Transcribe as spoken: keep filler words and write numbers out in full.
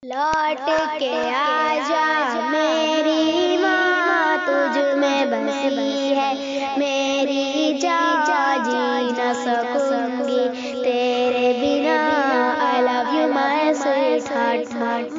लौट के आजा मेरी माँ, तुझ में बसी है मेरी जान, जी न सकूंगी तेरे बिना। I love you my sweet heart.